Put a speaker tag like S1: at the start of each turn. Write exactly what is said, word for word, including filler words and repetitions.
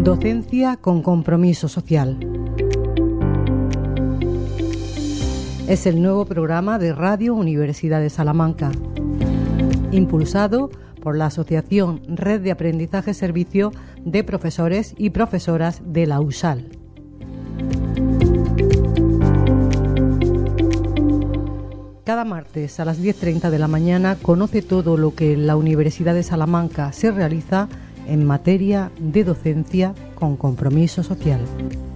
S1: Docencia con compromiso social. Es el nuevo programa de Radio Universidad de Salamanca, impulsado por la Asociación Red de Aprendizaje Servicio de Profesores y Profesoras de la U S A L. Cada martes a las diez treinta de la mañana conoce todo lo que en la Universidad de Salamanca se realiza en materia de docencia con compromiso social.